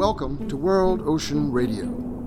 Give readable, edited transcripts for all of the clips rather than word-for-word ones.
Welcome to World Ocean Radio.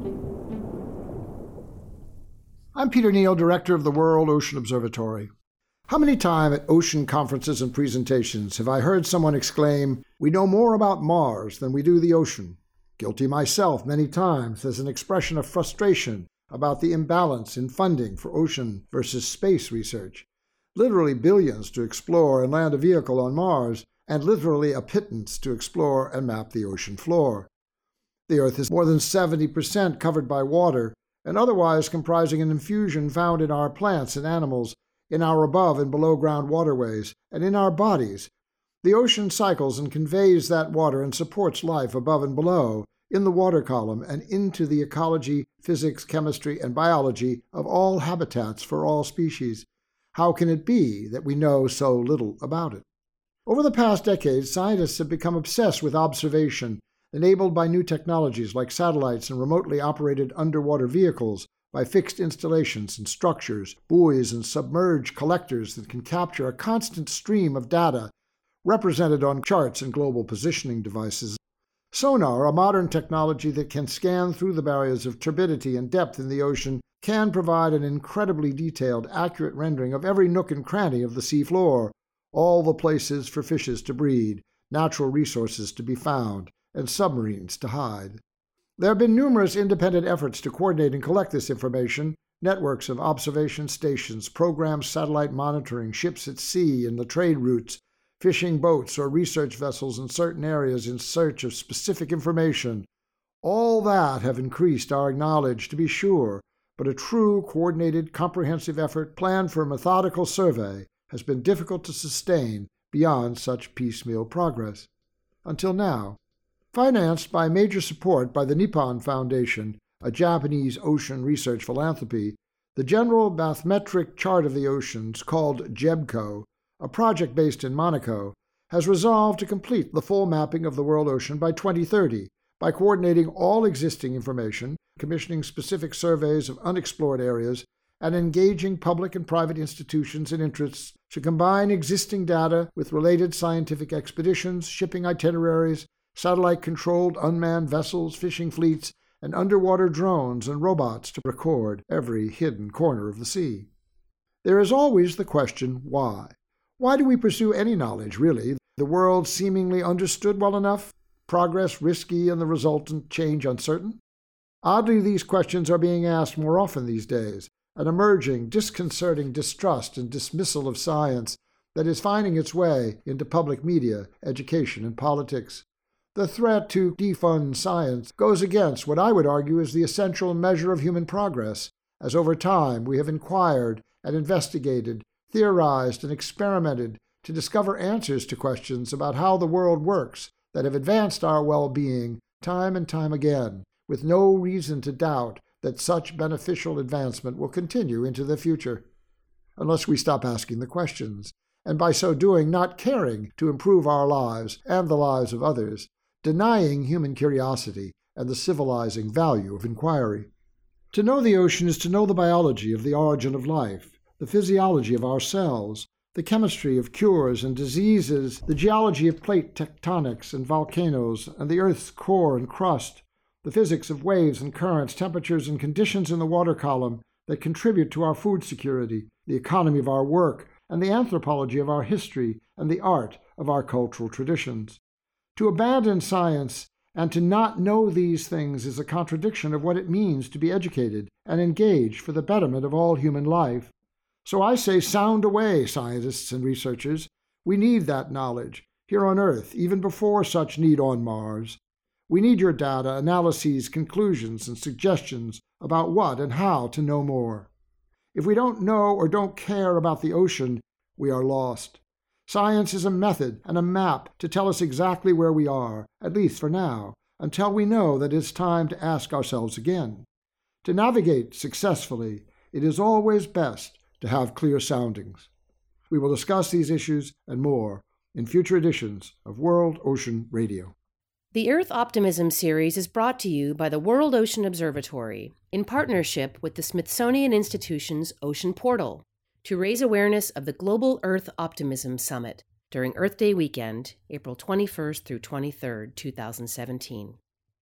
I'm Peter Neal, Director of the World Ocean Observatory. How many times at ocean conferences and presentations have I heard someone exclaim, "We know more about Mars than we do the ocean"? Guilty myself many times as an expression of frustration about the imbalance in funding for ocean versus space research. Literally billions to explore and land a vehicle on Mars, and literally a pittance to explore and map the ocean floor. The Earth is more than 70% covered by water, and otherwise comprising an infusion found in our plants and animals, in our above and below ground waterways, and in our bodies. The ocean cycles and conveys that water and supports life above and below, in the water column, and into the ecology, physics, chemistry, and biology of all habitats for all species. How can it be that we know so little about it? Over the past decades, scientists have become obsessed with observation, enabled by new technologies like satellites and remotely operated underwater vehicles, by fixed installations and structures, buoys and submerged collectors that can capture a constant stream of data represented on charts and global positioning devices. Sonar, a modern technology that can scan through the barriers of turbidity and depth in the ocean, can provide an incredibly detailed, accurate rendering of every nook and cranny of the seafloor, all the places for fishes to breed, natural resources to be found, and submarines to hide. There have been numerous independent efforts to coordinate and collect this information, networks of observation stations, programmed satellite monitoring, ships at sea and the trade routes, fishing boats or research vessels in certain areas in search of specific information. All that have increased our knowledge, to be sure, but a true, coordinated, comprehensive effort planned for a methodical survey has been difficult to sustain beyond such piecemeal progress. Until now. Financed by major support by the Nippon Foundation, a Japanese ocean research philanthropy, the General Bathymetric Chart of the Oceans, called JEBCO, a project based in Monaco, has resolved to complete the full mapping of the world ocean by 2030 by coordinating all existing information, commissioning specific surveys of unexplored areas, and engaging public and private institutions and interests to combine existing data with related scientific expeditions, shipping itineraries, satellite-controlled unmanned vessels, fishing fleets, and underwater drones and robots to record every hidden corner of the sea. There is always the question, why? Why do we pursue any knowledge, really? The world seemingly understood well enough? Progress risky and the resultant change uncertain? Oddly, these questions are being asked more often these days, an emerging, disconcerting distrust and dismissal of science that is finding its way into public media, education, and politics. The threat to defund science goes against what I would argue is the essential measure of human progress, as over time we have inquired and investigated, theorized and experimented to discover answers to questions about how the world works that have advanced our well-being time and time again, with no reason to doubt that such beneficial advancement will continue into the future, unless we stop asking the questions, and by so doing not caring to improve our lives and the lives of others, denying human curiosity and the civilizing value of inquiry. To know the ocean is to know the biology of the origin of life, the physiology of our cells, the chemistry of cures and diseases, the geology of plate tectonics and volcanoes, and the Earth's core and crust, the physics of waves and currents, temperatures and conditions in the water column that contribute to our food security, the economy of our work, and the anthropology of our history and the art of our cultural traditions. To abandon science and to not know these things is a contradiction of what it means to be educated and engaged for the betterment of all human life. So I say, sound away, scientists and researchers. We need that knowledge, here on Earth, even before such need on Mars. We need your data, analyses, conclusions, and suggestions about what and how to know more. If we don't know or don't care about the ocean, we are lost. Science is a method and a map to tell us exactly where we are, at least for now, until we know that it's time to ask ourselves again. To navigate successfully, it is always best to have clear soundings. We will discuss these issues and more in future editions of World Ocean Radio. The Earth Optimism series is brought to you by the World Ocean Observatory in partnership with the Smithsonian Institution's Ocean Portal to raise awareness of the Global Earth Optimism Summit during Earth Day weekend, April 21st through 23rd, 2017.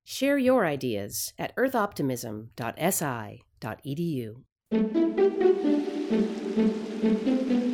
Share your ideas at earthoptimism.si.edu.